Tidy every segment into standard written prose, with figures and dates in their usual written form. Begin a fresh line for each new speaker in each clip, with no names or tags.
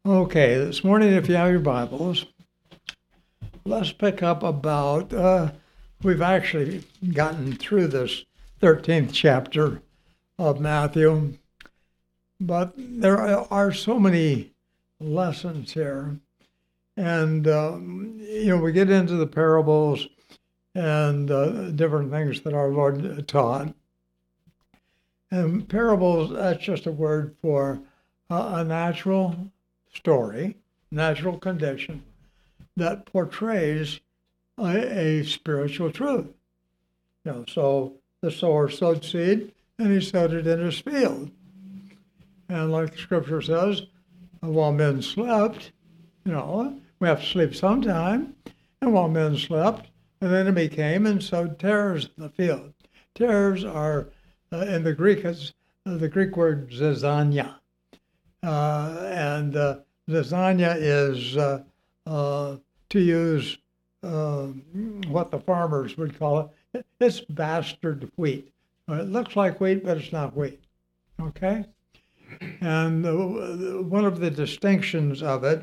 Okay, this morning, if you have your Bibles, let's pick up about, we've actually gotten through this 13th chapter of Matthew, but there are so many lessons here. And, we get into the parables and different things that our Lord taught. And parables, that's just a word for a natural story, natural condition that portrays a spiritual truth. So the sower sowed seed and he sowed it in his field. And like the scripture says, while men slept, we have to sleep sometime. And while men slept, an enemy came and sowed tares in the field. Tares are, in the Greek, it's the Greek word zizania. And zizania is to use what the farmers would call it. It's bastard wheat. It looks like wheat, but it's not wheat. Okay? And one of the distinctions of it,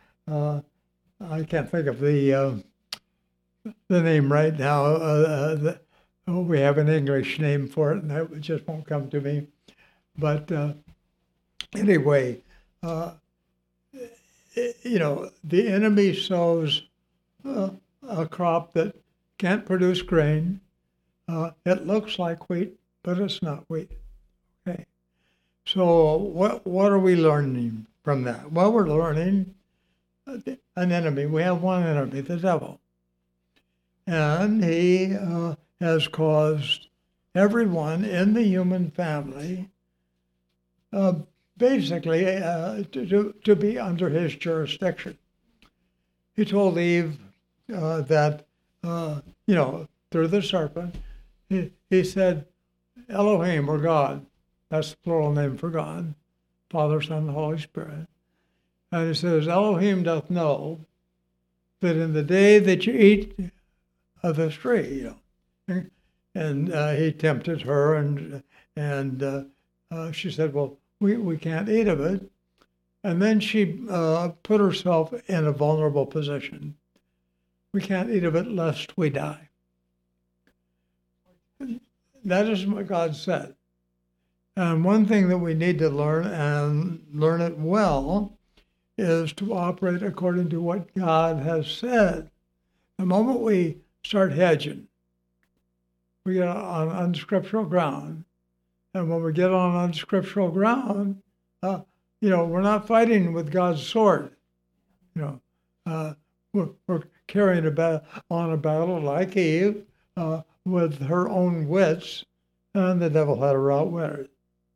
I can't think of the name right now. We have an English name for it, and that just won't come to me. But anyway, the enemy sows a crop that can't produce grain. It looks like wheat, but it's not wheat. Okay. So what are we learning from that? Well, we're learning an enemy. We have one enemy, the devil. And he has caused everyone in the human family basically to be under his jurisdiction. He told Eve that, through the serpent, he said, Elohim, or God, that's the plural name for God, Father, Son, and Holy Spirit. And he says, Elohim doth know that in the day that you eat of this tree, and he tempted her, and she said, well, we can't eat of it. And then she put herself in a vulnerable position. We can't eat of it lest we die. That is what God said. And one thing that we need to learn, and learn it well, is to operate according to what God has said. The moment we start hedging, we get on unscriptural ground. And when we get on unscriptural ground, we're not fighting with God's sword. We're carrying on a battle like Eve with her own wits, and the devil had her outwitted.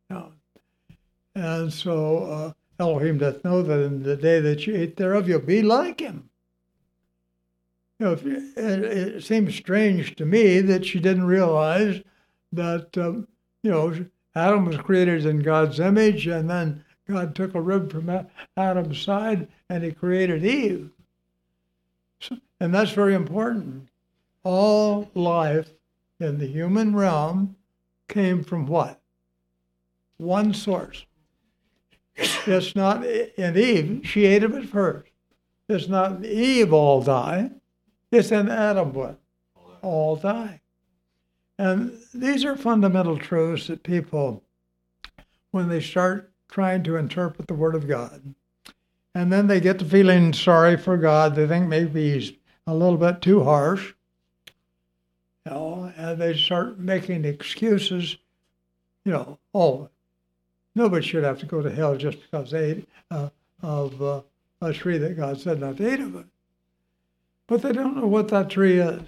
And so Elohim doth know that in the day that you eat thereof, you'll be like him. It seems strange to me that she didn't realize that, Adam was created in God's image, and then God took a rib from Adam's side, and he created Eve. And that's very important. All life in the human realm came from what? One source. It's not in Eve. She ate of it first. It's not in Eve all die. It's in Adam what? All die. And these are fundamental truths that people, when they start trying to interpret the Word of God, and then they get to feeling sorry for God, they think maybe he's a little bit too harsh, and they start making excuses, nobody should have to go to hell just because they ate of a tree that God said not to eat of it. But they don't know what that tree is.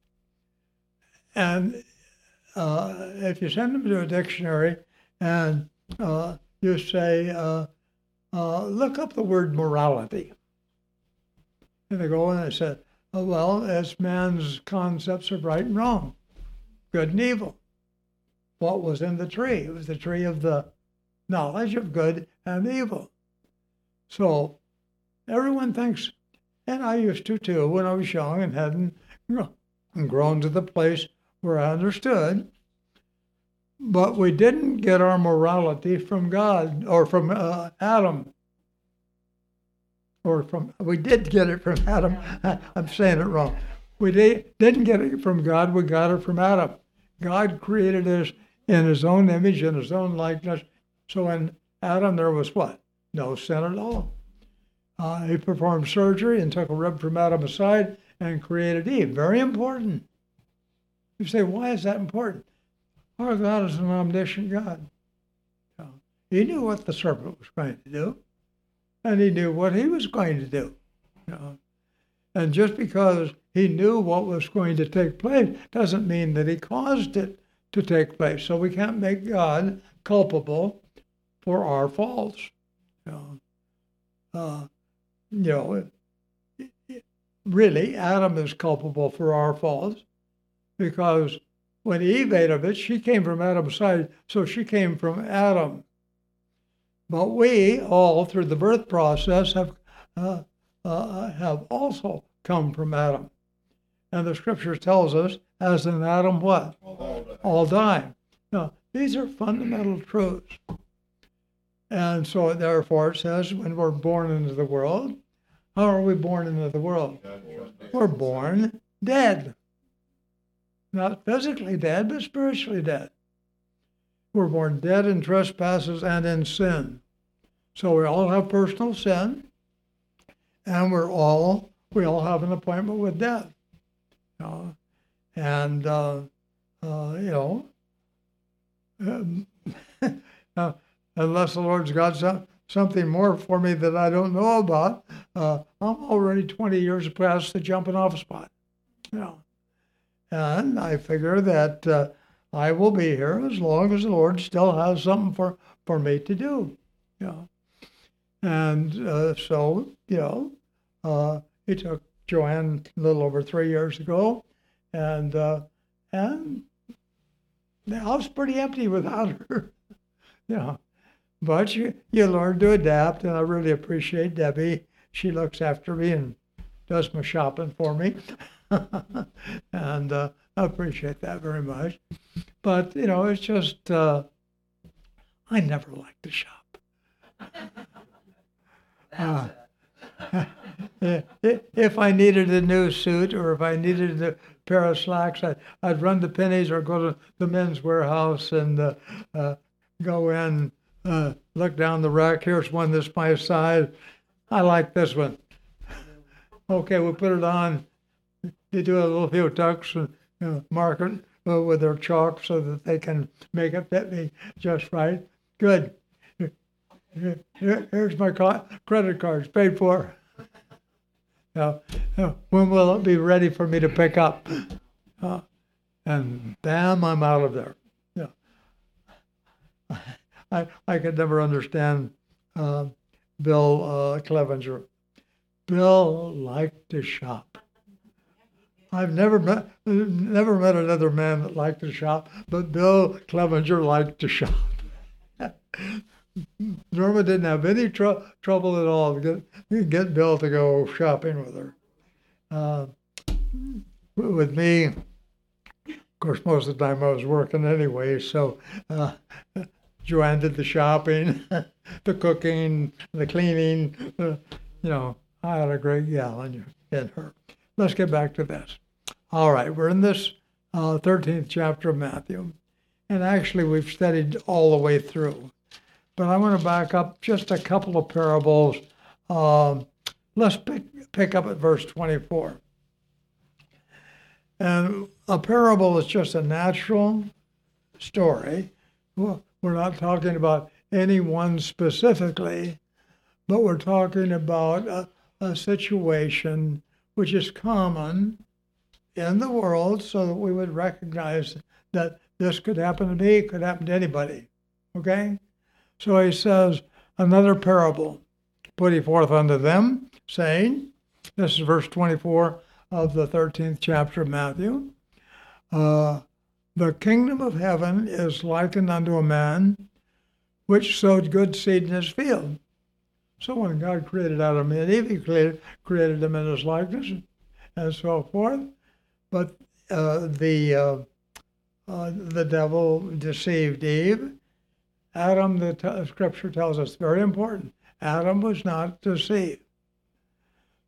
And if you send them to a dictionary and you say, look up the word morality. And they go and they say, it's man's concepts of right and wrong, good and evil. What was in the tree? It was the tree of the knowledge of good and evil. So everyone thinks, and I used to too when I was young and hadn't grown to the place where I understood, but we didn't get our morality from God or from Adam. we did get it from Adam. I'm saying it wrong. We didn't get it from God, we got it from Adam. God created us in his own image, in his own likeness. So in Adam, there was what? No sin at all. He performed surgery and took a rib from Adam aside and created Eve. Very important. You say, why is that important? Our God is an omniscient God. He knew what the serpent was going to do, and he knew what he was going to do. And just because he knew what was going to take place doesn't mean that he caused it to take place. So we can't make God culpable for our faults. Really, Adam is culpable for our faults because when Eve ate of it, she came from Adam's side, so she came from Adam. But we all, through the birth process, have also come from Adam. And the scripture tells us, as in Adam, what? All die. Now, these are fundamental truths. And so, therefore, it says, when we're born into the world, how are we born into the world? We're born dead. Not physically dead, but spiritually dead. We're born dead in trespasses and in sin. So we all have personal sin, and we all have an appointment with death. Unless the Lord's got something more for me that I don't know about, I'm already 20 years past the jumping off spot. And I figure that I will be here as long as the Lord still has something for me to do. And he took Joanne a little over 3 years ago, and the house is pretty empty without her. But you learn to adapt, and I really appreciate Debbie. She looks after me and does my shopping for me. And I appreciate that very much. But, it's just, I never liked to shop. If I needed a new suit or if I needed a pair of slacks, I'd run to Penny's or go to the Men's Warehouse and go in, look down the rack. Here's one that's my size. I like this one. Okay, we'll put it on. They do a little few tucks and mark it with their chalk so that they can make it fit me just right. Good. Here's my credit cards, paid for. When will it be ready for me to pick up? And bam, I'm out of there. I could never understand Bill Clevenger. Bill liked to shop. I've never met another man that liked to shop, but Bill Clevenger liked to shop. Norma didn't have any trouble at all to get Bill to go shopping with her. With me, of course, most of the time I was working anyway, so Joanne did the shopping, the cooking, the cleaning. I had a great gal in her. Let's get back to this. All right, we're in this 13th chapter of Matthew, and actually we've studied all the way through. But I want to back up just a couple of parables. Let's pick up at verse 24. And a parable is just a natural story. We're not talking about anyone specifically, but we're talking about a situation which is common in the world so that we would recognize that this could happen to me, it could happen to anybody. Okay? So he says, another parable, put he forth unto them, saying, this is verse 24 of the 13th chapter of Matthew, the kingdom of heaven is likened unto a man which sowed good seed in his field. So when God created Adam and Eve, he created them in his likeness and so forth. But the devil deceived Eve. Adam, the scripture tells us, very important, Adam was not deceived.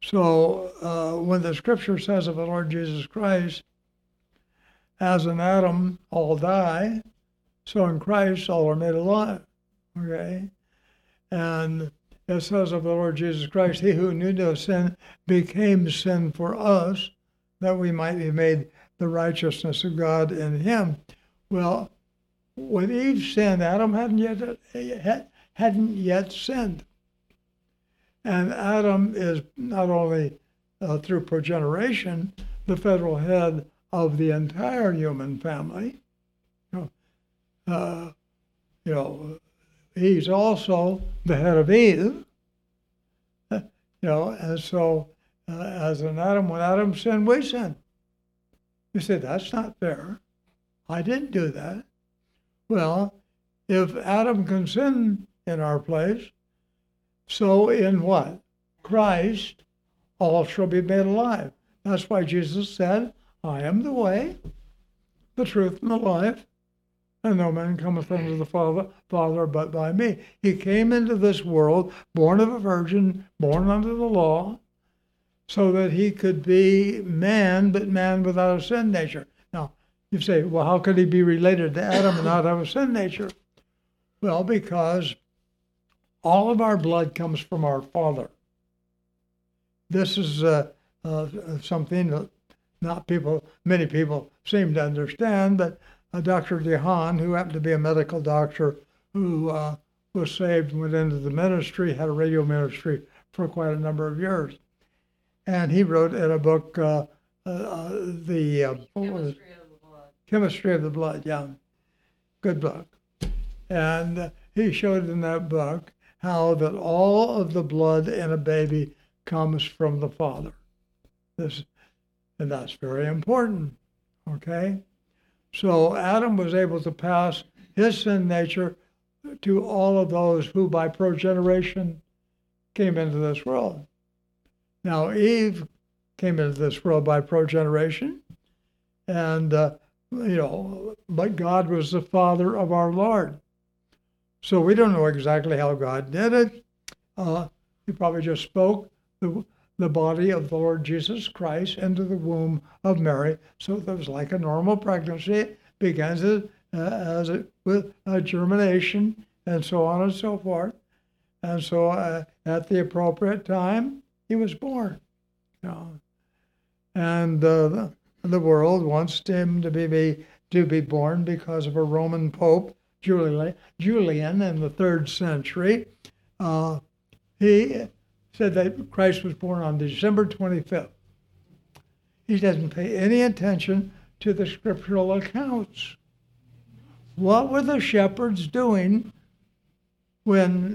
So when the scripture says of the Lord Jesus Christ, as in Adam all die, so in Christ all are made alive. Okay? And it says of the Lord Jesus Christ, he who knew no sin became sin for us, that we might be made the righteousness of God in him. Well, when Eve sinned, Adam hadn't yet sinned. And Adam is not only through progeneration the federal head of the entire human family. He's also the head of Eve. And so as in Adam, when Adam sinned, we sinned. You say, that's not fair. I didn't do that. Well, if Adam can sin in our place, so in what? Christ, all shall be made alive. That's why Jesus said, I am the way, the truth, and the life, and no man cometh unto the Father but by me. He came into this world, born of a virgin, born under the law, so that he could be man, but man without a sin nature. Now, you say, well, how could he be related to Adam and not have a sin nature? Well, because all of our blood comes from our Father. This is something that many people seem to understand, but Dr. DeHaan, who happened to be a medical doctor who was saved and went into the ministry, had a radio ministry for quite a number of years. And he wrote in a book, Chemistry of the Blood. Chemistry of the Blood, yeah. Good book. And he showed in that book how that all of the blood in a baby comes from the Father. And that's very important, okay? So Adam was able to pass his sin nature to all of those who by progeneration came into this world. Now Eve came into this world by progeneration, and but God was the Father of our Lord. So we don't know exactly how God did it. He probably just spoke the body of the Lord Jesus Christ into the womb of Mary. So it was like a normal pregnancy. It begins with germination and so on and so forth. And so at the appropriate time, he was born. And the world wants him to be born because of a Roman Pope, Julian in the 3rd century. He said that Christ was born on December 25th. He doesn't pay any attention to the scriptural accounts. What were the shepherds doing when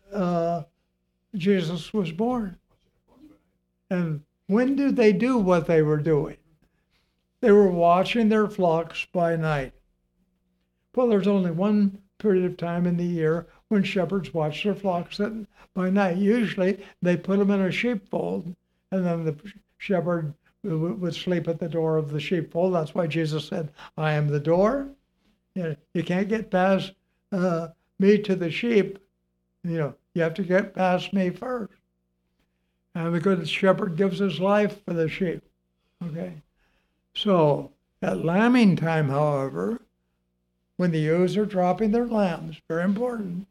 Jesus was born? And when did they do what they were doing? They were watching their flocks by night. Well, there's only one period of time in the year when shepherds watch their flocks by night. Usually they put them in a sheepfold, and then the shepherd would sleep at the door of the sheepfold. That's why Jesus said, I am the door. You can't get past me to the sheep. You have to get past me first. And the good shepherd gives his life for the sheep. Okay? So at lambing time, however, when the ewes are dropping their lambs, very important.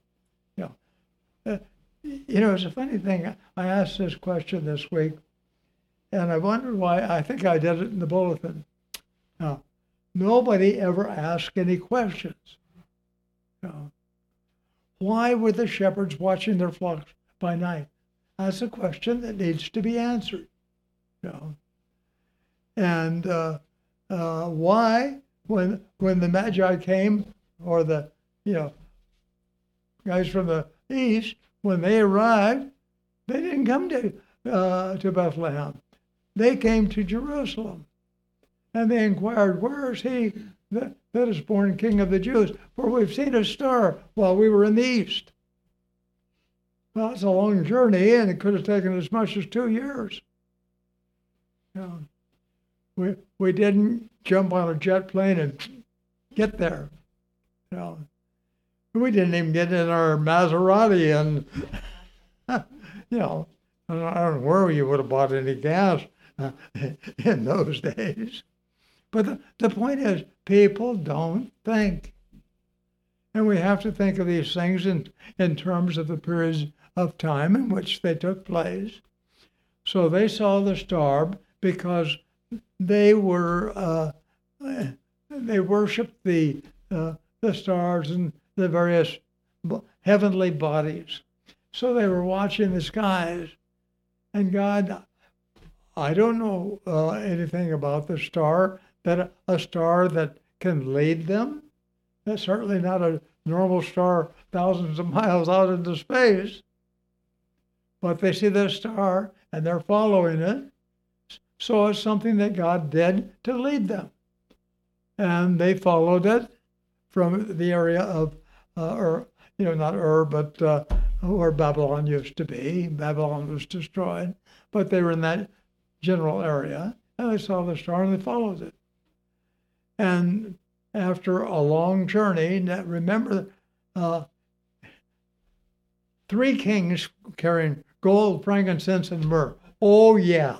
It's a funny thing. I asked this question this week, and I wondered why. I think I did it in the bulletin. Now, nobody ever asked any questions. Why were the shepherds watching their flocks by night? That's a question that needs to be answered. And why, when the Magi came, or the guys from the east, when they arrived, they didn't come to Bethlehem. They came to Jerusalem, and they inquired, "Where is he that is born King of the Jews? For we've seen a star while we were in the east." Well, it's a long journey, and it could have taken as much as 2 years. We didn't jump on a jet plane and get there. We didn't even get in our Maserati and I don't know where you would have bought any gas in those days. But the point is, people don't think. And we have to think of these things in terms of the periods of time in which they took place. So they saw the star because they worshipped the stars and the various heavenly bodies. So they were watching the skies. And God, I don't know anything about the star, that a star that can lead them. That's certainly not a normal star thousands of miles out into space. But they see the star and they're following it. So it's something that God did to lead them. And they followed it from the area of, not Ur, but where Babylon used to be. Babylon was destroyed. But they were in that general area. And they saw the star and they followed it. And after a long journey, remember, 3 kings carrying gold, frankincense, and myrrh. Oh, yeah.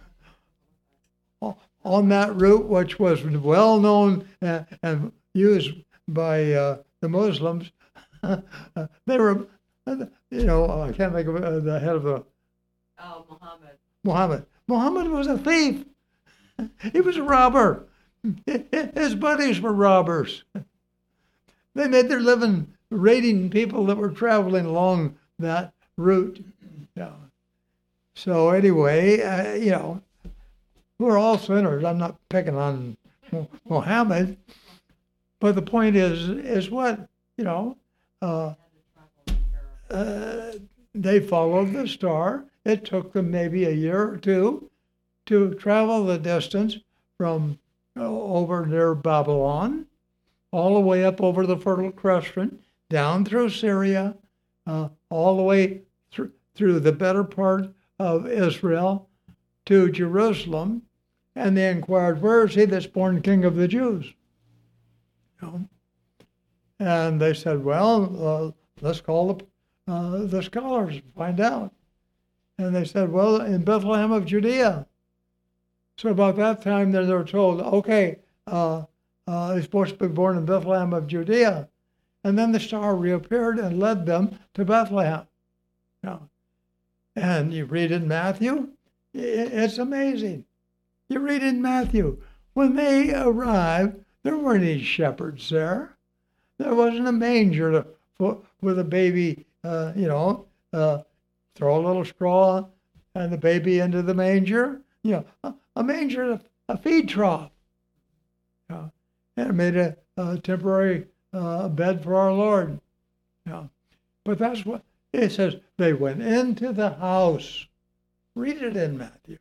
On that route, which was well known and used by the Muslims, they were, I can't think of the head of the. Muhammad. Muhammad was a thief. He was a robber. His buddies were robbers. They made their living raiding people that were traveling along that route. Yeah. So anyway, we're all sinners. I'm not picking on Muhammad, but the point is what they followed the star. It took them maybe a year or two to travel the distance from over near Babylon, all the way up over the Fertile Crescent, down through Syria, all the way through the better part of Israel to Jerusalem, and they inquired, "Where is he that's born King of the Jews?" And they said, "Well, let's call the scholars and find out." And they said, "Well, in Bethlehem of Judea." So about that time, they were told, "Okay, he's supposed to be born in Bethlehem of Judea." And then the star reappeared and led them to Bethlehem. And you read in Matthew, it's amazing. You read in Matthew, when they arrived, there weren't any shepherds there. There wasn't a manger with a baby, throw a little straw and the baby into the manger. A manger, a feed trough. And it made a temporary bed for our Lord. But that's what it says. They went into the house. Read it in Matthew.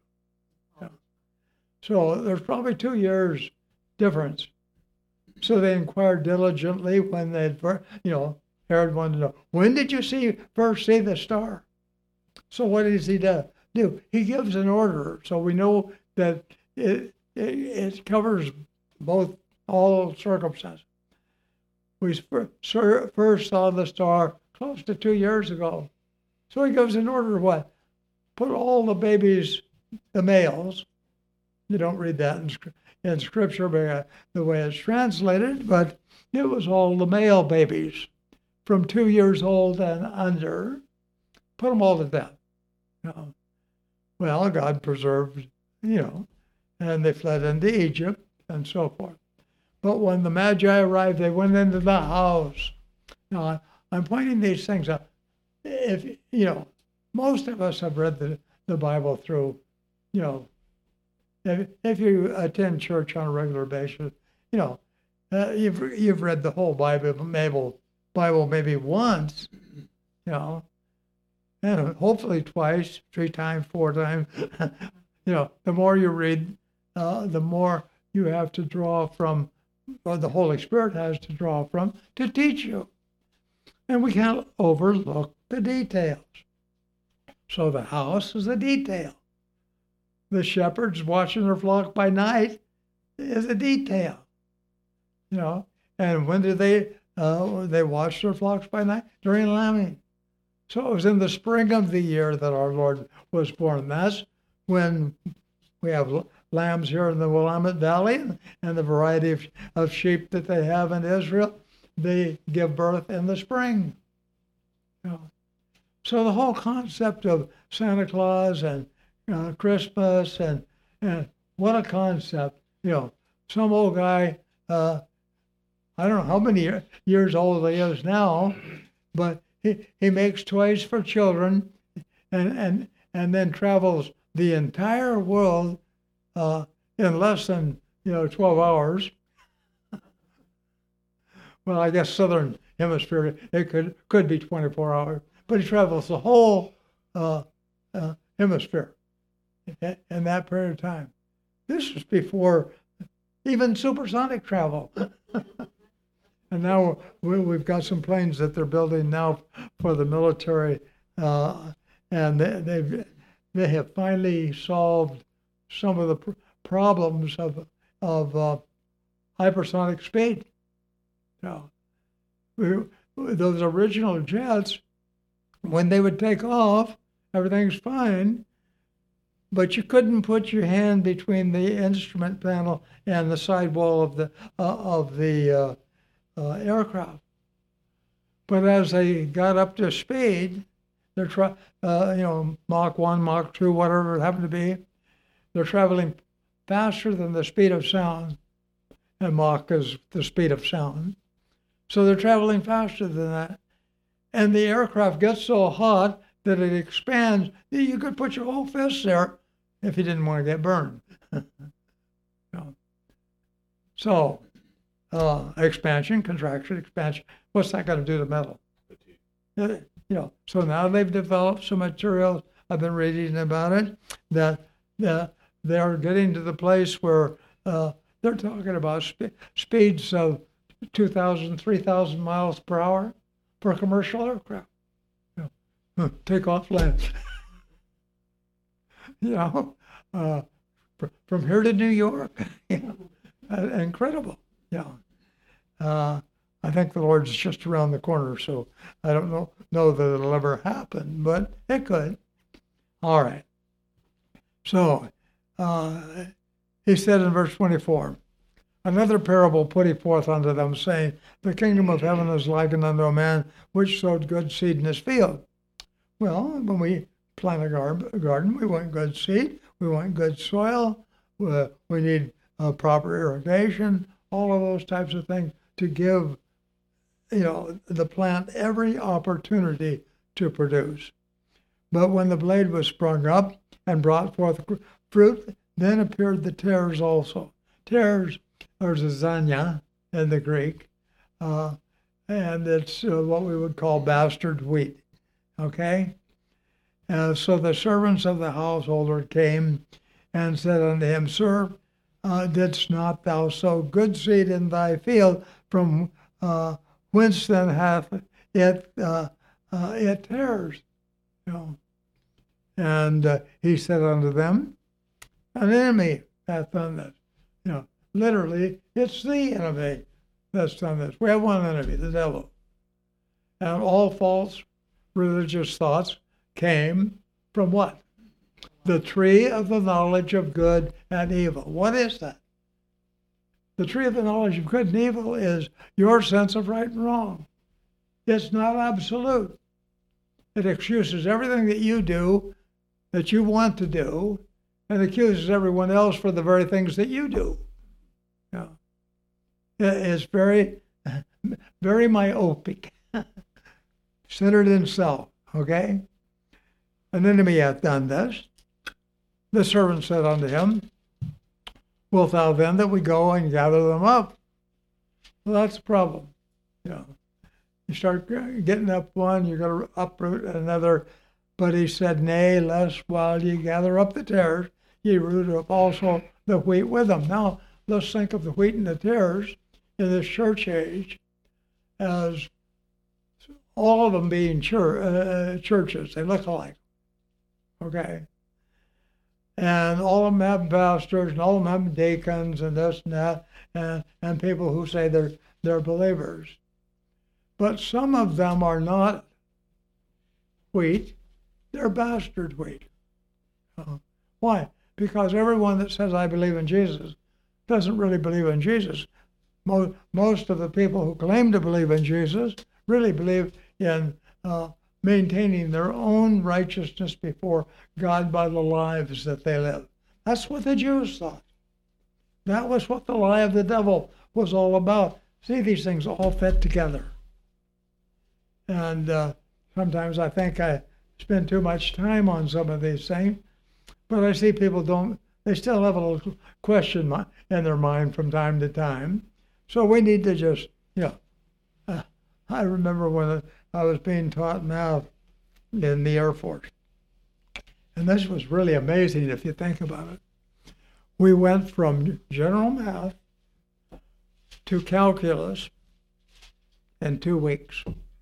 So there's probably 2 years difference. So they inquired diligently when they'd, Herod wanted to know, when did you first see the star? So what does he do? He gives an order, so we know that it covers all circumstances. We first saw the star close to 2 years ago. So he gives an order what? Put all the babies, the males, you don't read that in Scripture by the way it's translated, but it was all the male babies from 2 years old and under, put them all to death. Well, God preserved, and they fled into Egypt and so forth. But when the Magi arrived, they went into the house. Now, I'm pointing these things out. If, most of us have read the Bible through, if you attend church on a regular basis, you've read the whole Bible maybe once, and hopefully twice, 3 times, 4 times. The more you read, the more you have to draw from, or the Holy Spirit has to draw from, to teach you. And we can't overlook the details. So the house is a detail. The shepherds watching their flock by night is a detail. And when do they watch their flocks by night? During lambing. So it was in the spring of the year that our Lord was born. That's when we have lambs here in the Willamette Valley and the variety of sheep that they have in Israel. They give birth in the spring. You know. So the whole concept of Santa Claus and Christmas and what a concept. You know, some old guy, I don't know how many years old he is now, but he makes toys for children and then travels the entire world in less than 12 hours. Well, I guess southern hemisphere it could be 24 hours, but he travels the whole hemisphere in that period of time. This is before even supersonic travel. And now we've got some planes that they're building now for the military, and they have finally solved some of the problems of hypersonic speed. Now, those original jets, when they would take off, everything's fine, but you couldn't put your hand between the instrument panel and the sidewall of the aircraft. But as they got up to speed, they're Mach 1, Mach 2, whatever it happened to be, they're traveling faster than the speed of sound, and Mach is the speed of sound. So they're traveling faster than that. And the aircraft gets so hot that it expands. You could put your whole fist there if you didn't want to get burned. So, expansion, contraction, expansion. What's that going to do to metal? So now they've developed some materials. I've been reading about it that they're getting to the place where they're talking about speeds of 2,000, 3,000 miles per hour for a commercial aircraft. Take off, land. From here to New York. Incredible. I think the Lord's just around the corner, so I don't know that it'll ever happen, but it could. All right. So he said in verse 24, another parable put he forth unto them, saying, the kingdom of heaven is likened unto a man which sowed good seed in his field. Well, when we plant a garden, we want good seed, we want good soil, we need proper irrigation, all of those types of things to give the plant every opportunity to produce. But when the blade was sprung up and brought forth fruit, then appeared the tares also. Tares are zizania in the Greek, and it's what we would call bastard wheat. Okay? So the servants of the householder came and said unto him, Sir, didst not thou sow good seed in thy field? From whence then hath it tares? And he said unto them, an enemy hath done this. Literally, it's the enemy that's done this. We have one enemy, the devil. And all false religious thoughts came from what? The tree of the knowledge of good and evil. What is that? The tree of the knowledge of good and evil is your sense of right and wrong. It's not absolute. It excuses everything that you do, that you want to do, and accuses everyone else for the very things that you do. It's very, very myopic, centered in self, okay? An enemy hath done this. The servant said unto him, wilt thou then that we go and gather them up? Well, that's the problem. You start getting up one, you're going to uproot another. But he said, nay, lest while ye gather up the tares, ye root up also the wheat with them. Now, let's think of the wheat and the tares in this church age as all of them being churches. They look alike. Okay? And all of them have pastors, and all of them have deacons, and this and that, and people who say they're believers. But some of them are not wheat, they're bastard wheat. Why? Because everyone that says, I believe in Jesus, doesn't really believe in Jesus. Most of the people who claim to believe in Jesus really believe in maintaining their own righteousness before God by the lives that they live. That's what the Jews thought. That was what the lie of the devil was all about. See, these things all fit together. And sometimes I think I spend too much time on some of these things, but I see people they still have a little question in their mind from time to time. So we need to just, I remember when I was being taught math in the Air Force. And this was really amazing if you think about it. We went from general math to calculus in 2 weeks.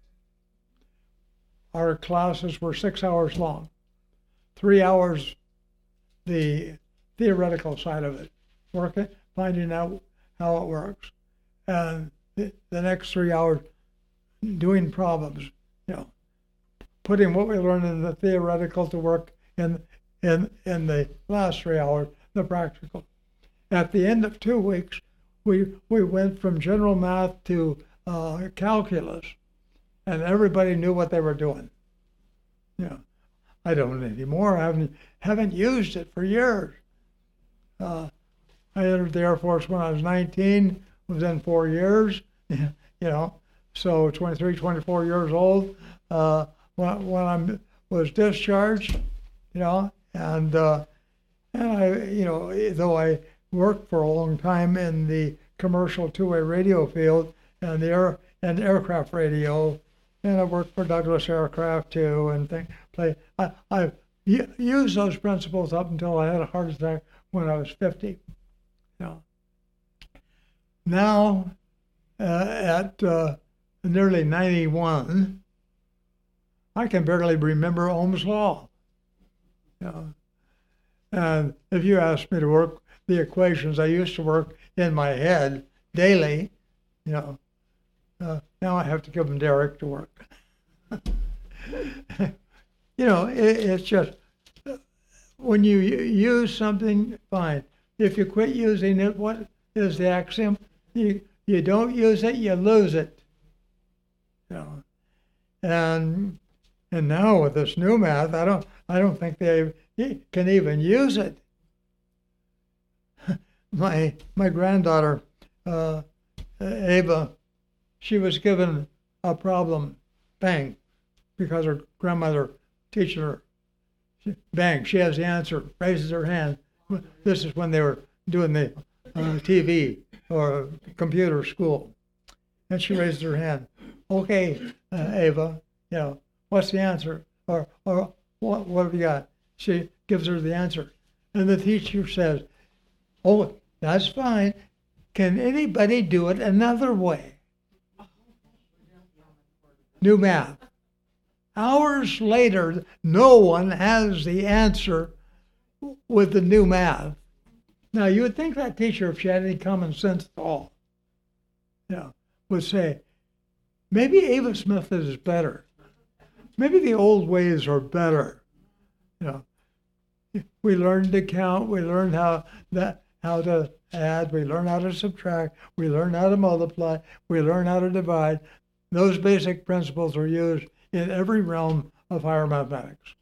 Our classes were 6 hours long, 3 hours the theoretical side of it, working, finding out how it works, and the next 3 hours doing problems, putting what we learned in the theoretical to work in the last 3 hours, the practical. At the end of 2 weeks, we went from general math to calculus, and everybody knew what they were doing. I don't anymore. I haven't used it for years. I entered the Air Force when I was 19, was in 4 years, so 23, 24 years old when I was discharged, and I, though I worked for a long time in the commercial two-way radio field and aircraft radio, and I worked for Douglas Aircraft too, and I've used those principles up until I had a heart attack when I was 50. Now, at nearly 91, I can barely remember Ohm's law. And if you ask me to work the equations I used to work in my head daily, now I have to give them Derek to work. It's just, when you use something, fine. If you quit using it, what is the axiom? You don't use it, you lose it. And now with this new math, I don't think they can even use it. My granddaughter, Ava, she was given a problem, bang, because her grandmother teaching her. Bang, she has the answer, raises her hand. This is when they were doing the TV or computer school. And she raises her hand. Okay, Ava, what's the answer? Or what have you got? She gives her the answer. And the teacher says, oh, that's fine. Can anybody do it another way? New math. Hours later, no one has the answer with the new math. Now, you would think that teacher, if she had any common sense at all, would say, maybe Ava Smith is better. Maybe the old ways are better. We learned to count. We learned how to add. We learned how to subtract. We learned how to multiply. We learned how to divide. Those basic principles are used in every realm of higher mathematics.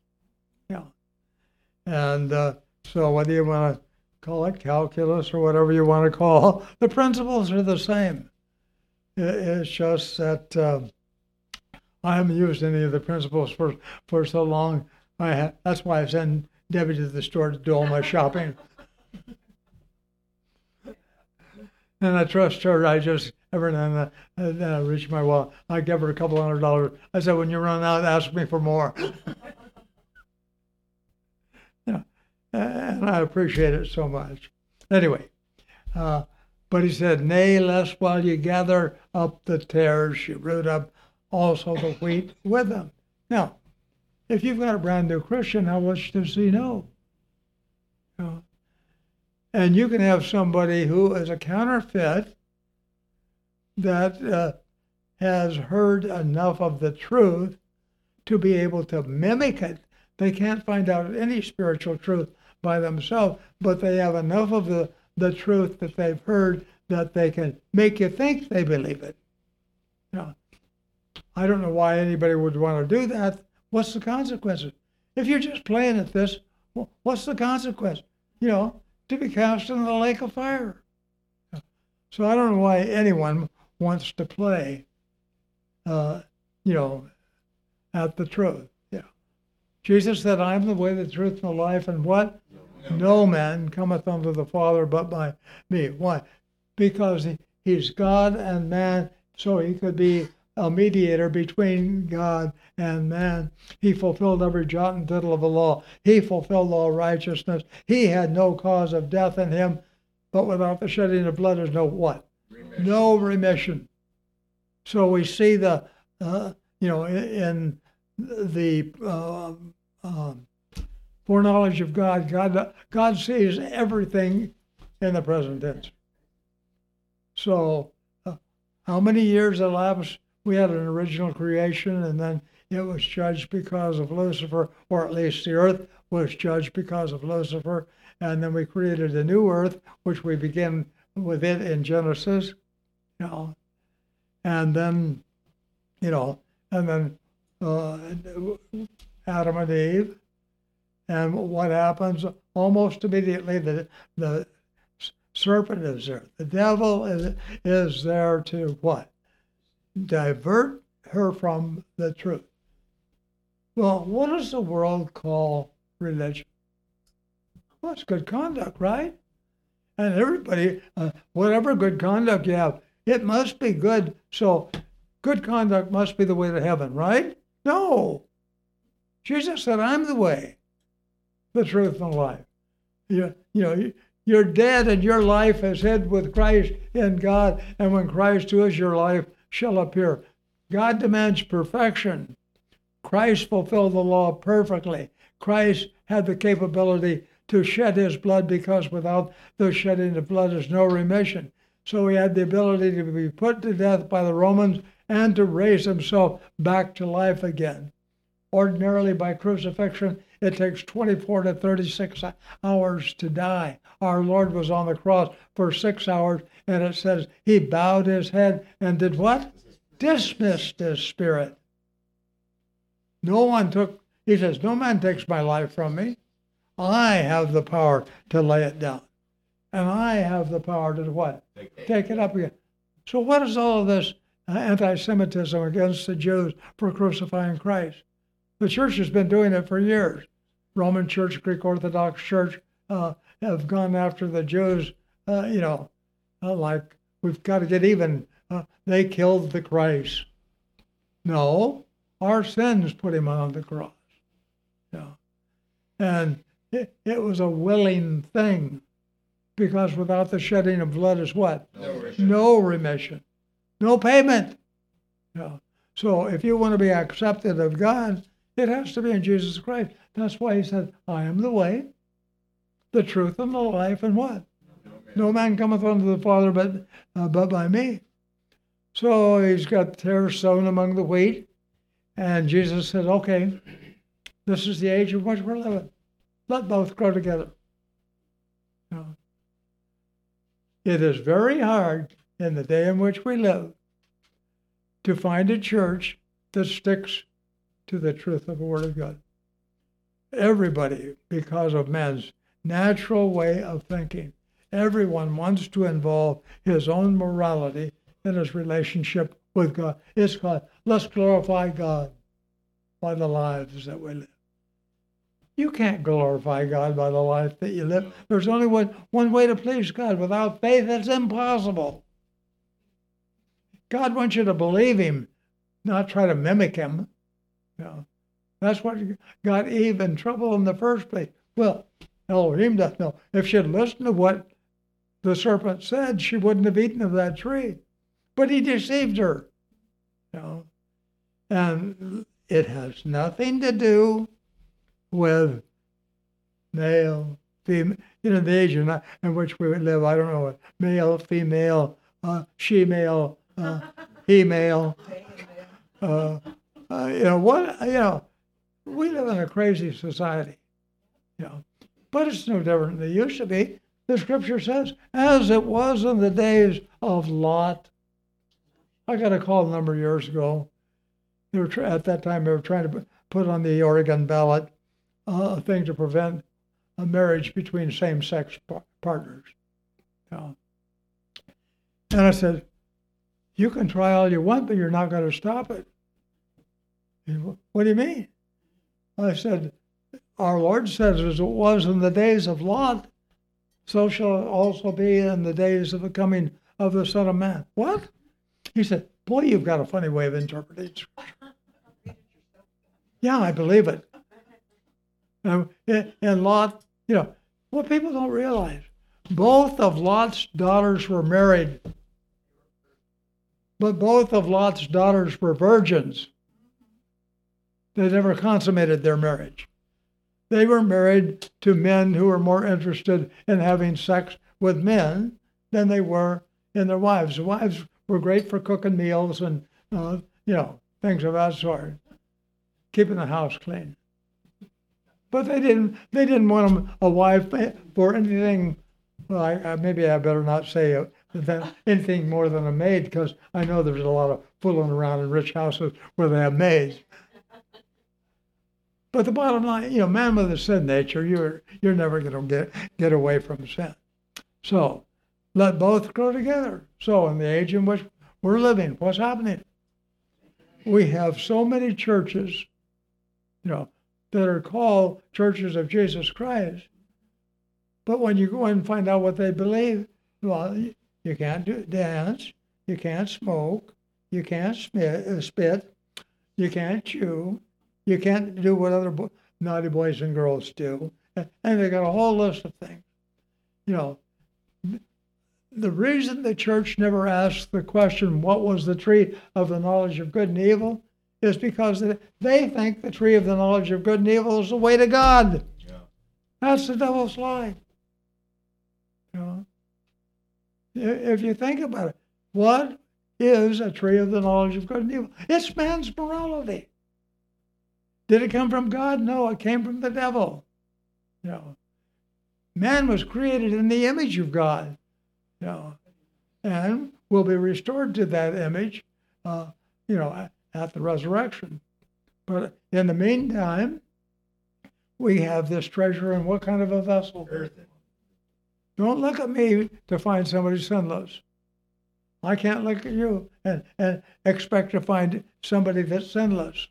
And so whether you want to call it calculus or whatever you want to call, the principles are the same. It's just that I haven't used any of the principles for so long. That's why I send Debbie to the store to do all my shopping. And I trust her. I just, every now and then I reach my wallet. I give her a couple $100. I said, when you run out, ask me for more. And I appreciate it so much. Anyway, but he said, nay, lest while you gather up the tares, you root up also the wheat with them. Now, if you've got a brand new Christian, how much does he know? And you can have somebody who is a counterfeit that has heard enough of the truth to be able to mimic it. They can't find out any spiritual truth by themselves, but they have enough of the truth that they've heard that they can make you think they believe it. Now, I don't know why anybody would want to do that. What's the consequences? If you're just playing at this, what's the consequence? To be cast into the lake of fire. So I don't know why anyone wants to play, at the truth. Yeah. Jesus said, I am the way, the truth, and the life, and what? No man cometh unto the Father but by me. Why? Because he's God and man, so he could be a mediator between God and man. He fulfilled every jot and tittle of the law. He fulfilled all righteousness. He had no cause of death in him, but without the shedding of blood, there's no what? Remission. No remission. So we see in the foreknowledge of God sees everything in the present tense. So how many years elapsed? We had an original creation, and then it was judged because of Lucifer, or at least the earth was judged because of Lucifer. And then we created a new earth, which we begin with it in Genesis, and then, Adam and Eve. And what happens? Almost immediately, the serpent is there. The devil is there to what? Divert her from the truth. Well, what does the world call religion? Well, it's good conduct, right? And everybody, whatever good conduct you have, it must be good. So good conduct must be the way to heaven, right? No. Jesus said, I'm the way, the truth, and the life. You're dead, and your life is hid with Christ in God, and when Christ, who is your life, shall appear. God demands perfection. Christ fulfilled the law perfectly. Christ had the capability to shed his blood, because without the shedding of blood is no remission. So he had the ability to be put to death by the Romans and to raise himself back to life again. Ordinarily, by crucifixion, it takes 24 to 36 hours to die. Our Lord was on the cross for 6 hours, and it says he bowed his head and did what? Dismissed his spirit. He says, no man takes my life from me. I have the power to lay it down. And I have the power to what? Take it up again. So what is all of this anti-Semitism against the Jews for crucifying Christ? The church has been doing it for years. Roman Church, Greek Orthodox Church have gone after the Jews, like we've got to get even. They killed the Christ. No, our sins put him on the cross. Yeah. And it was a willing thing, because without the shedding of blood is what? No remission. No payment. Yeah. So if you want to be accepted of God, it has to be in Jesus Christ. That's why he said, I am the way, the truth, and the life, and what? No man cometh unto the Father but by me. So he's got tares sown among the wheat, and Jesus said, okay, this is the age in which we're living. Let both grow together. It is very hard in the day in which we live to find a church that sticks to the truth of the Word of God. Everybody, because of man's natural way of thinking, everyone wants to involve his own morality in his relationship with God. It's God. Let's glorify God by the lives that we live. You can't glorify God by the life that you live. There's only one way to please God. Without faith, it's impossible. God wants you to believe him, not try to mimic him. That's what got Eve in trouble in the first place. Well, Elohim doesn't know. If she'd listened to what the serpent said, she wouldn't have eaten of that tree. But he deceived her. And it has nothing to do with male, female, the age in which we live. I don't know what male, female, she-male, he-male. we live in a crazy society, but it's no different than it used to be. The scripture says, as it was in the days of Lot. I got a call a number of years ago. At that time, they were trying to put on the Oregon ballot a thing to prevent a marriage between same-sex partners. And I said, you can try all you want, but you're not going to stop it. What do you mean? I said, our Lord says, as it was in the days of Lot, so shall it also be in the days of the coming of the Son of Man. What? He said, boy, you've got a funny way of interpreting Scripture. Yeah, I believe it. And Lot, what people don't realize, both of Lot's daughters were married, but both of Lot's daughters were virgins. They never consummated their marriage. They were married to men who were more interested in having sex with men than they were in their wives. The wives were great for cooking meals and, things of that sort, keeping the house clean. But they didn't want a wife for anything. Well, maybe I better not say anything more than a maid, because I know there's a lot of fooling around in rich houses where they have maids. But the bottom line, man with a sin nature, you're never going to get away from sin. So let both grow together. So in the age in which we're living, what's happening? We have so many churches, that are called churches of Jesus Christ. But when you go and find out what they believe, well, you can't dance, you can't smoke, you can't spit, you can't chew, you can't do what other naughty boys and girls do. And they got a whole list of things. The reason the church never asked the question, what was the tree of the knowledge of good and evil, is because they think the tree of the knowledge of good and evil is the way to God. Yeah. That's the devil's lie. If you think about it, what is a tree of the knowledge of good and evil? It's man's morality. Did it come from God? No, it came from the devil. Man was created in the image of God, and will be restored to that image, at the resurrection. But in the meantime, we have this treasure in what kind of a vessel? Earthen. Don't look at me to find somebody sinless. I can't look at you and expect to find somebody that's sinless.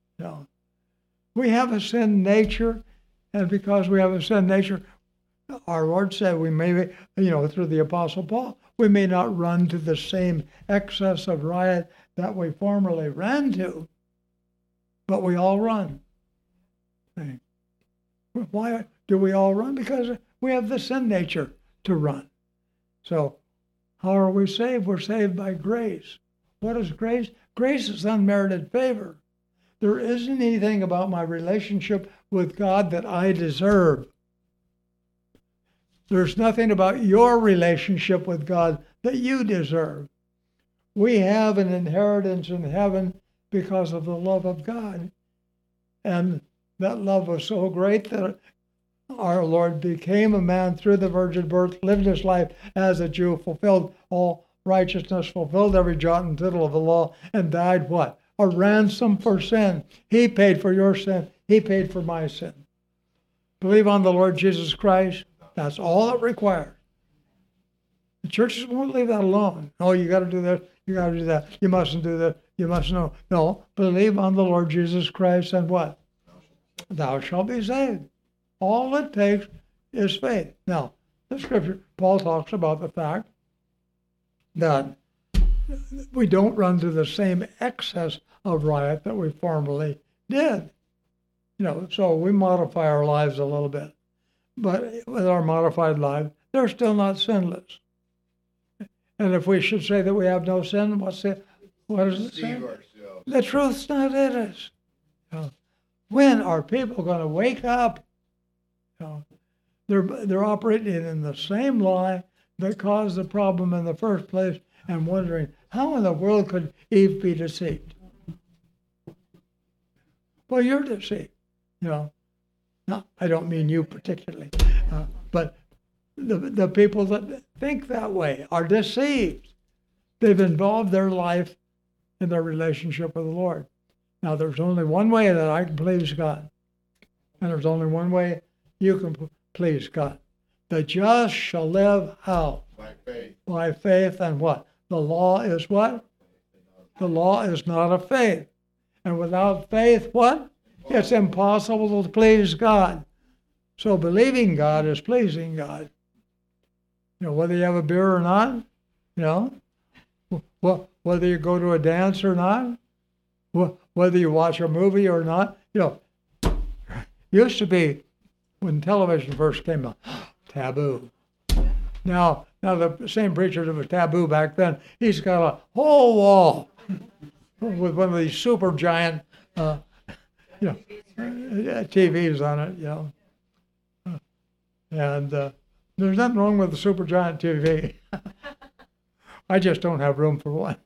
We have a sin nature, and because we have a sin nature, our Lord said we may, through the Apostle Paul, we may not run to the same excess of riot that we formerly ran to, but we all run. Why do we all run? Because we have the sin nature to run. So how are we saved? We're saved by grace. What is grace? Grace is unmerited favor. There isn't anything about my relationship with God that I deserve. There's nothing about your relationship with God that you deserve. We have an inheritance in heaven because of the love of God. And that love was so great that our Lord became a man through the virgin birth, lived his life as a Jew, fulfilled all righteousness, fulfilled every jot and tittle of the law, and died what? A ransom for sin. He paid for your sin. He paid for my sin. Believe on the Lord Jesus Christ. That's all it requires. The churches won't leave that alone. Oh, you got to do this. You got to do that. You mustn't do that. You must know. No, believe on the Lord Jesus Christ and what? Thou shalt be saved. All it takes is faith. Now, the scripture, Paul talks about the fact that we don't run to the same excess of riot that we formerly did. So we modify our lives a little bit. But with our modified life, they're still not sinless. And if we should say that we have no sin, what is it say? The truth's not in us. When are people going to wake up? They're operating in the same lie that caused the problem in the first place, and wondering how in the world could Eve be deceived. Well, you're deceived. You know, no, I don't mean you particularly, but the people that think that way are deceived. They've involved their life in their relationship with the Lord. Now, there's only one way that I can please God, and there's only one way you can please God. The just shall live how?
By faith.
By faith, and what? The law is what? The law is not of faith. And without faith, what? It's impossible to please God. So believing God is pleasing God. You know, whether you have a beer or not, you know, whether you go to a dance or not, whether you watch a movie or not, you know, used to be, when television first came out, taboo. Now the same preacher that was taboo back then, he's got a whole wall with one of these super giant, TVs on it, you know. And there's nothing wrong with the super giant TV. I just don't have room for one.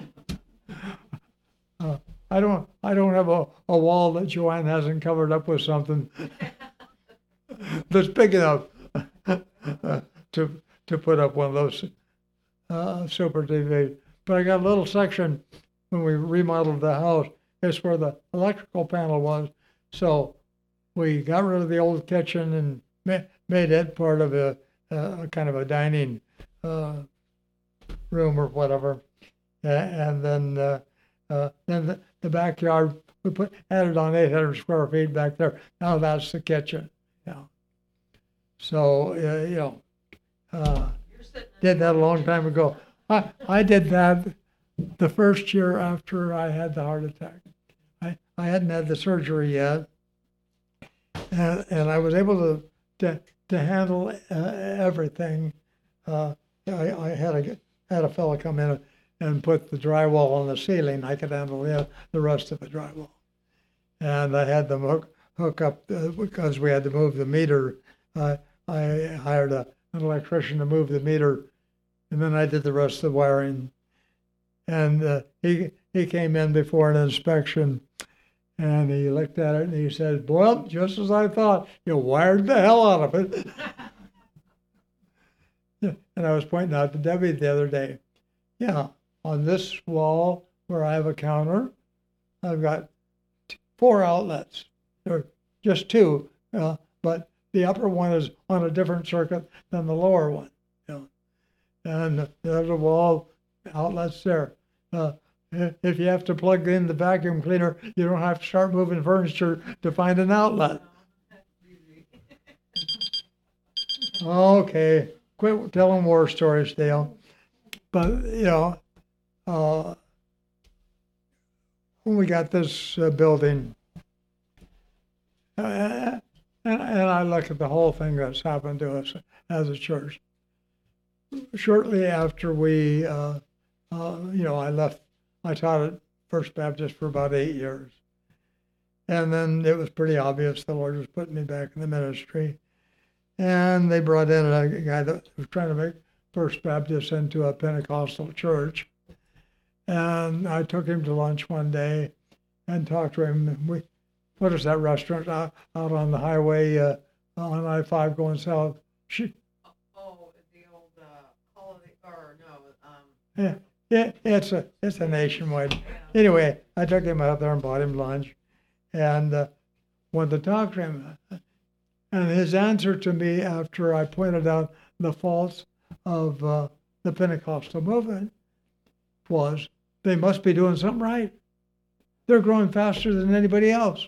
I don't have a wall that Joanne hasn't covered up with something that's big enough to put up one of those super TVs. But I got a little section when we remodeled the house. It's where the electrical panel was. So we got rid of the old kitchen and made it part of a kind of a dining room or whatever. And then the backyard, we added on 800 square feet back there. Now that's the kitchen. Yeah. So, did that a long time ago. I did that the first year after I had the heart attack. I hadn't had the surgery yet. And I was able to handle everything. I had a fellow come in and put the drywall on the ceiling. I could handle the rest of the drywall. And I had them hook up, because we had to move the meter. I hired an electrician to move the meter, and then I did the rest of the wiring. And he came in before an inspection, and he looked at it and he said, "Well, just as I thought, you wired the hell out of it." And I was pointing out to Debbie the other day, on this wall where I have a counter, I've got 4 outlets, or just 2, but the upper one is on a different circuit than the lower one. And there's a wall outlets there. If you have to plug in the vacuum cleaner, you don't have to start moving furniture to find an outlet. Okay, quit telling war stories, Dale. But, when we got this building, and I look at the whole thing that's happened to us as a church. Shortly after we, I left, I taught at First Baptist for about 8 years. And then it was pretty obvious the Lord was putting me back in the ministry. And they brought in a guy that was trying to make First Baptist into a Pentecostal church. And I took him to lunch one day and talked to him. What is that restaurant out on the highway on I-5 going south?
The old holiday, or no.
Yeah, it's a nationwide. Yeah. Anyway, I took him out there and bought him lunch, and wanted to talk to him. And his answer to me after I pointed out the faults of the Pentecostal movement was, they must be doing something right. They're growing faster than anybody else.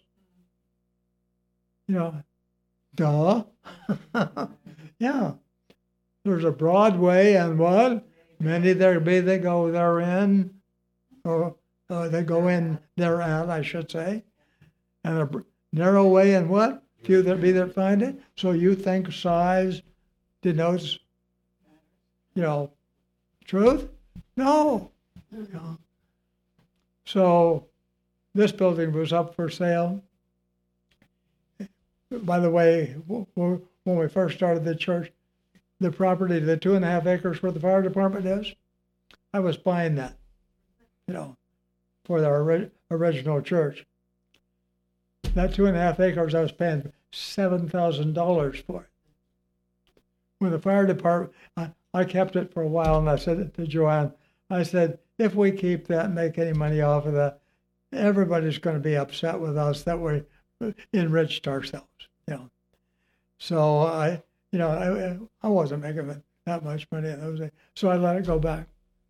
Duh. Yeah. There's a broad way, and what? Many there be that go therein, or they go in thereat, I should say. And a narrow way, and what? Few there be that find it. So you think size denotes, truth? No. So this building was up for sale. By the way, when we first started the church, the property, the 2.5 acres where the fire department is, I was buying that, for our original church. that 2.5 acres, I was paying $7,000 for it. When the fire department, I kept it for a while, and I said to Joanne, I said, if we keep that and make any money off of that, everybody's going to be upset with us that we enriched ourselves, you know. So I wasn't making that much money in those days, so I let it go back.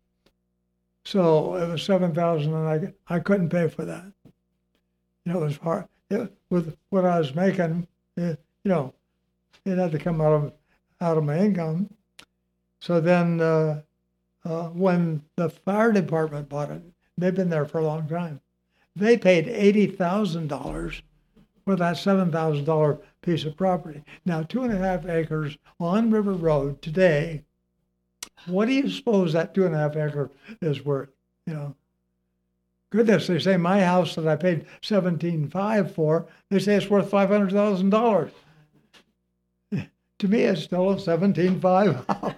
So it was $7,000, and I couldn't pay for that. You know, it was hard. With what I was making, it had to come out of my income. So then, when the fire department bought it, they've been there for a long time. They paid $80,000 for that $7,000 piece of property. Now, 2.5 acres on River Road today. What do you suppose that 2.5 acre is worth? You know, goodness, they say my house that I paid $17,500 for, they say it's worth $500,000. To me, it's still a $17,500 house.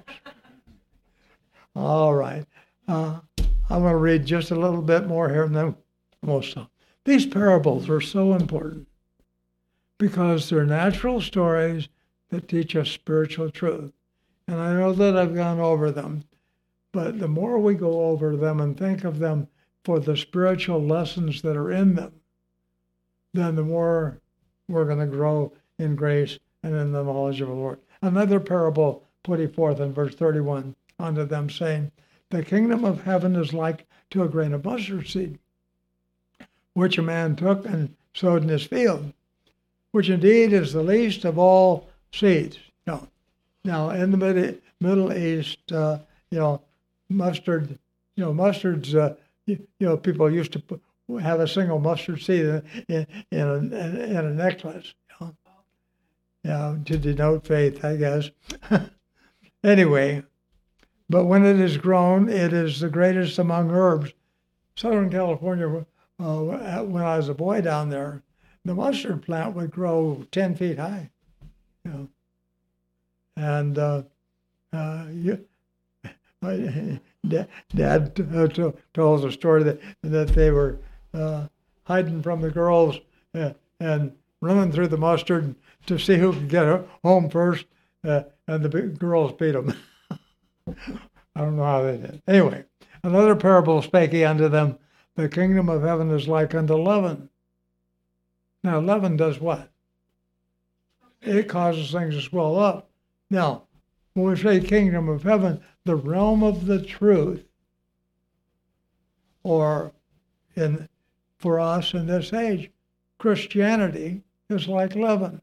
All right, I'm going to read just a little bit more here, and then we'll stop. These parables are so important because they're natural stories that teach us spiritual truth. And I know that I've gone over them, but the more we go over them and think of them for the spiritual lessons that are in them, then the more we're going to grow in grace and in the knowledge of the Lord. Another parable put he forth in verse 31 unto them, saying, the kingdom of heaven is like to a grain of mustard seed, which a man took and sowed in his field, which indeed is the least of all seeds. Now, in the Middle East, mustard, mustards, people used to have a single mustard seed in a necklace, to denote faith, I guess. Anyway, but when it is grown, it is the greatest among herbs. Southern California, when I was a boy down there, the mustard plant would grow 10 feet high, And Dad told a story that they were hiding from the girls and running through the mustard to see who could get home first, and the big girls beat them. I don't know how they did. Anyway, another parable spake he unto them, the kingdom of heaven is like unto leaven. Now, leaven does what? It causes things to swell up. Now, when we say kingdom of heaven, the realm of the truth, or for us in this age, Christianity is like leaven.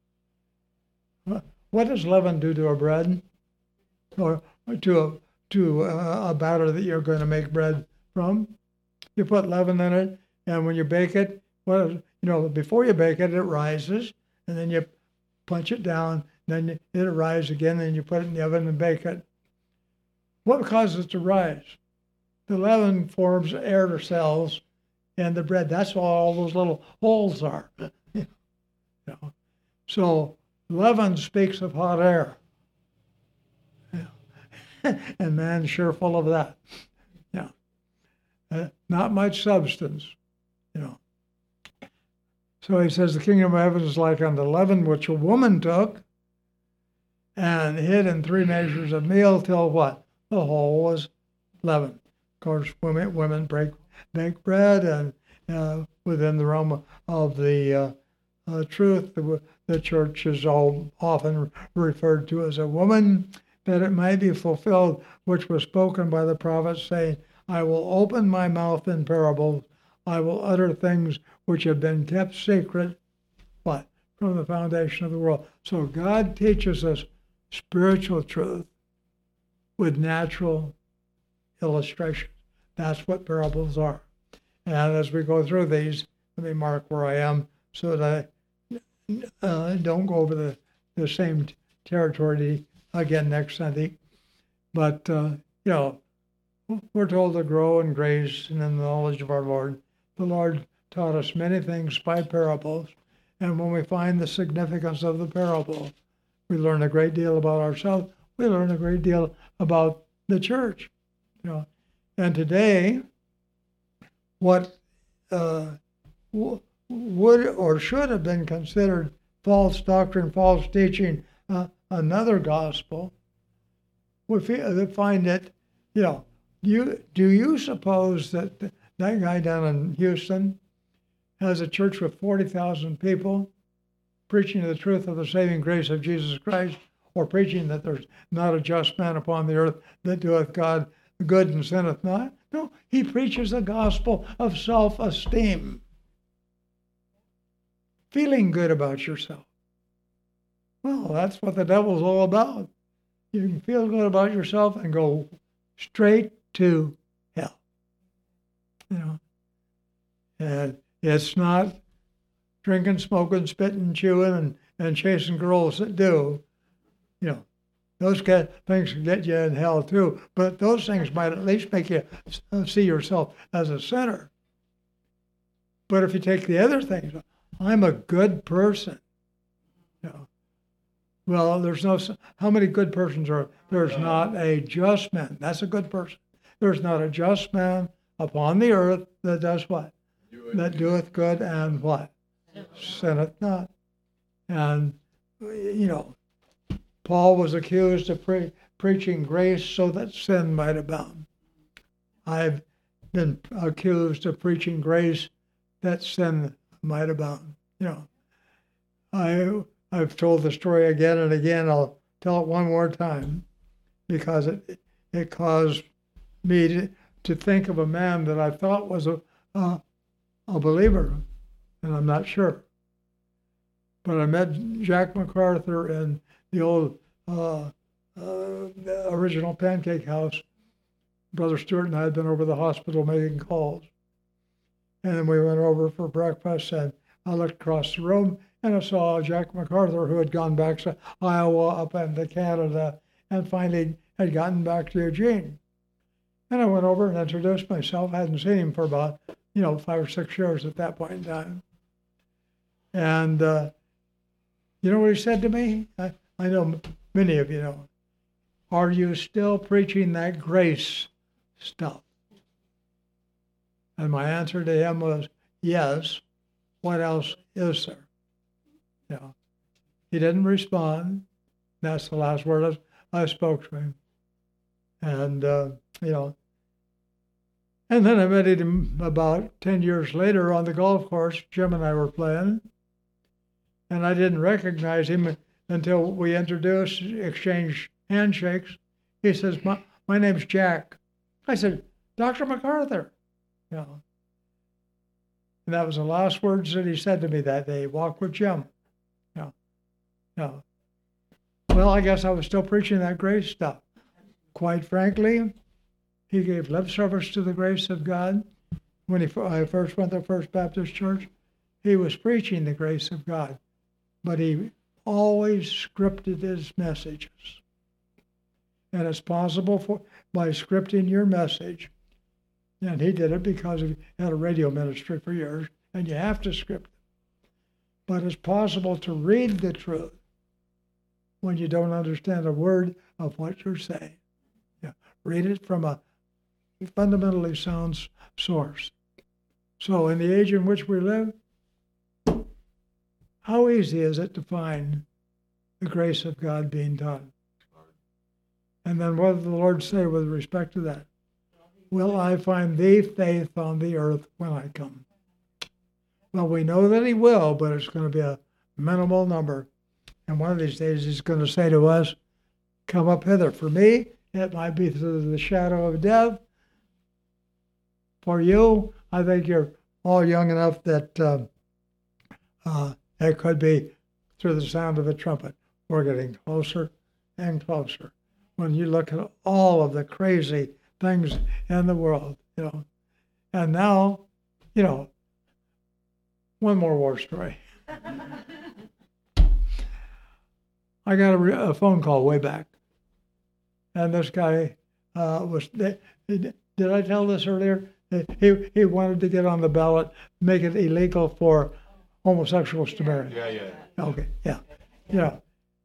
What does leaven do to a bread, or to a batter that you're going to make bread from? You put leaven in it, and when you bake it, before you bake it, it rises, and then you punch it down. Then it rises again, and you put it in the oven and bake it. What causes it to rise? The leaven forms air cells in the bread. That's what all those little holes are. So leaven speaks of hot air. And man's sure full of that. Not much substance. So he says the kingdom of heaven is like unto leaven, which a woman took and hid in 3 measures of meal till what? The whole was leavened. Of course, women bake bread, and within the realm of the truth, the church is often referred to as a woman, that it might be fulfilled which was spoken by the prophet, saying, I will open my mouth in parables, I will utter things which have been kept secret, what? From the foundation of the world. So God teaches us spiritual truth with natural illustration. That's what parables are. And as we go through these, let me mark where I am so that I don't go over the same territory again next Sunday. But, we're told to grow in grace and in the knowledge of our Lord. The Lord taught us many things by parables. And when we find the significance of the parable, we learn a great deal about ourselves. We learn a great deal about the church. And today, what would or should have been considered false doctrine, false teaching, another gospel, we find it, do you suppose that that guy down in Houston has a church with 40,000 people preaching the truth of the saving grace of Jesus Christ, or preaching that there's not a just man upon the earth that doeth God good and sinneth not? No, he preaches the gospel of self-esteem. Feeling good about yourself. Well, that's what the devil's all about. You can feel good about yourself and go straight to hell. And it's not drinking, smoking, spitting, chewing, and chasing girls that do. Those kind of things can get you in hell too. But those things might at least make you see yourself as a sinner. But if you take the other things, I'm a good person. Well, how many good persons are there? There's not a just man. That's a good person. There's not a just man upon the earth that does what? That doeth good and what? Sinneth not. And, Paul was accused of preaching grace so that sin might abound. I've been accused of preaching grace that sin might abound. I've told the story again and again. I'll tell it one more time because it caused me to think of a man that I thought was a believer, and I'm not sure. But I met Jack MacArthur in the old original Pancake House. Brother Stewart and I had been over the hospital making calls. And then we went over for breakfast, and I looked across the room, and I saw Jack MacArthur, who had gone back to Iowa, up into Canada, and finally had gotten back to Eugene. And I went over and introduced myself. I hadn't seen him for about, 5 or 6 years at that point in time. And you know what he said to me? I know many of you know. Are you still preaching that grace stuff? And my answer to him was, yes. What else is there? He didn't respond. That's the last word I spoke to him. And, and then I met him about 10 years later on the golf course. Jim and I were playing. And I didn't recognize him until we exchanged handshakes. He says, my name's Jack. I said, Dr. MacArthur. And that was the last words that he said to me that day. Walk with Jim. Well, I guess I was still preaching that grace stuff. Quite frankly, he gave lip service to the grace of God. When I first went to First Baptist Church, he was preaching the grace of God. But he always scripted his messages. And it's possible by scripting your message, and he did it because he had a radio ministry for years, and you have to script it. But it's possible to read the truth when you don't understand a word of what you're saying. Read it from a fundamentally sound source. So in the age in which we live, how easy is it to find the grace of God being done? And then what did the Lord say with respect to that? Will I find thee faith on the earth when I come? Well, we know that he will, but it's going to be a minimal number. And one of these days he's going to say to us, come up hither. For me, it might be through the shadow of death. For you, I think you're all young enough that it could be through the sound of a trumpet. We're getting closer and closer. When you look at all of the crazy things in the world, And now, one more war story. I got a phone call way back. And this guy did I tell this earlier? He wanted to get on the ballot, make it illegal for homosexuals to marry.
Yeah.
Okay, yeah.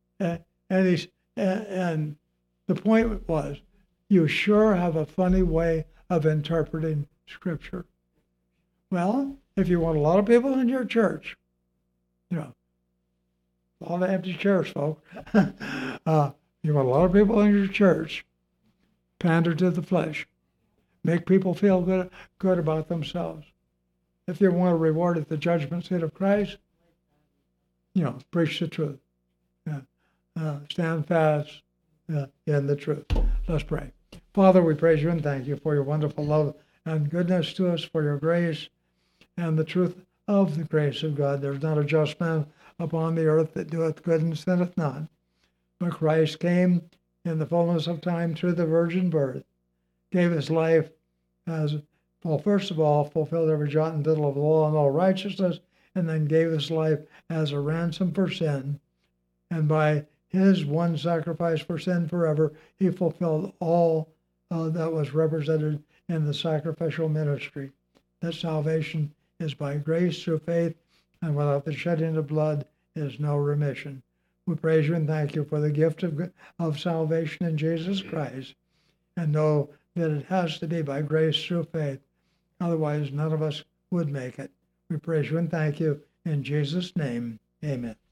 And the point was, you sure have a funny way of interpreting Scripture. Well, If you want a lot of people in your church, you know, a lot of empty chairs, folks. You want a lot of people in your church, pander to the flesh, make people feel good about themselves. If you want a reward at the judgment seat of Christ, you know, preach the truth. Stand fast in the truth. Let's pray. Father, we praise you and thank you for your wonderful love and goodness to us, for your grace and the truth of the grace of God. There's not a just man upon the earth that doeth good and sinneth not. But Christ came in the fullness of time through the virgin birth, gave his life as, well, first of all, fulfilled every jot and tittle of the law and all righteousness, and then gave his life as a ransom for sin. And by his one sacrifice for sin forever, he fulfilled all that was represented in the sacrificial ministry. That salvation is by grace through faith, and without the shedding of blood is no remission. We praise you and thank you for the gift of salvation in Jesus Christ, and know that it has to be by grace through faith. Otherwise, none of us would make it. We praise you and thank you in Jesus' name. Amen.